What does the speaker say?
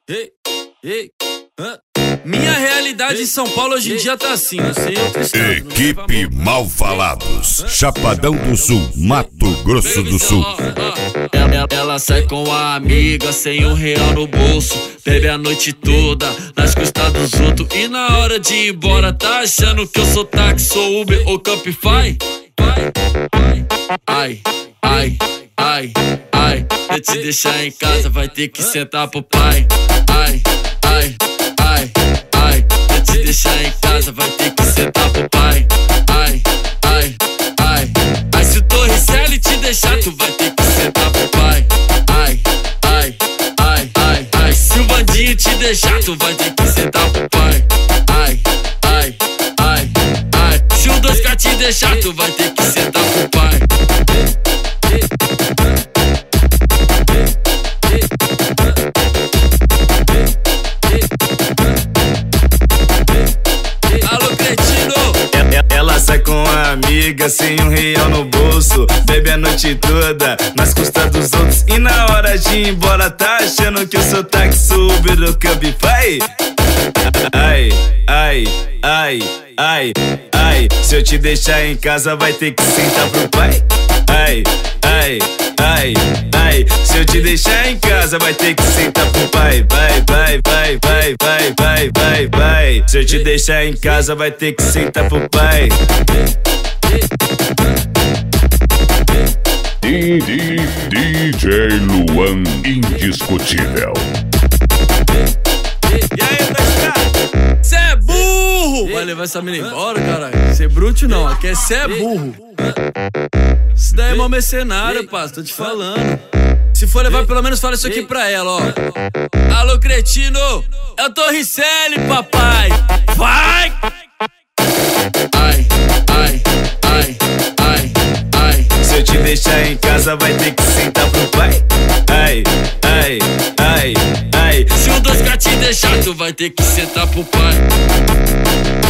Ei, ei, minha realidade em São Paulo hoje em dia tá assim, não sei outro estado. Equipe Mal Falados, Chapadão do Sul, Mato Grosso do Sul. Ela sai com a amiga sem R$1 no bolso, bebe a noite toda nas custas dos outros, e na hora de ir embora tá achando que eu sou táxi, sou Uber ou Cabify. Ai, ai, ai, ai, eu te deixar em casa vai ter que sentar pro pai. Ai, ai, ai, ai, eu te deixar em casa vai ter que sentar pro pai. Ai, ai, ai, ai, se o Torricelli te deixar tu vai ter que sentar pro pai. Ai, ai, ai, ai, ai, se o Vandinho te deixar tu vai ter que sentar pro pai. Ai, ai, ai, ai, se o 2K te deixar tu vai ter que sentar pro pai. Alô, cretino! Ela sai com a amiga sem R$1 no bolso, bebe a noite toda nas custas dos outros, e na hora de ir embora tá achando que eu sou táxi, sou Uber ou Cabify. Ai, ai, ai, ai, ai, se eu te deixar em casa vai ter que sentar pro pai. Ai, ai, ai, ai, se eu te deixar em casa vai ter que sentar pro pai. Vai, vai, vai, vai, vai, vai, vai, vai, se eu te deixar em casa vai ter que sentar pro pai. DJ Luan Indiscutível. E aí, 2K? Cê é burro! Vai levar essa mina embora, caralho. Cê é bruto não, aqui é cê é burro. Isso daí é mal mercenário, parça, tô te falando. Se for levar, pelo menos fala isso aqui pra ela, ó. Alô, cretino, é o Torricelli, papai. Vai! Ai, ai, ai, ai, ai, se eu te deixar em casa vai ter que sentar pro pai. Ai, ai, ai, ai, se o 2K te deixar tu vai ter que sentar pro pai.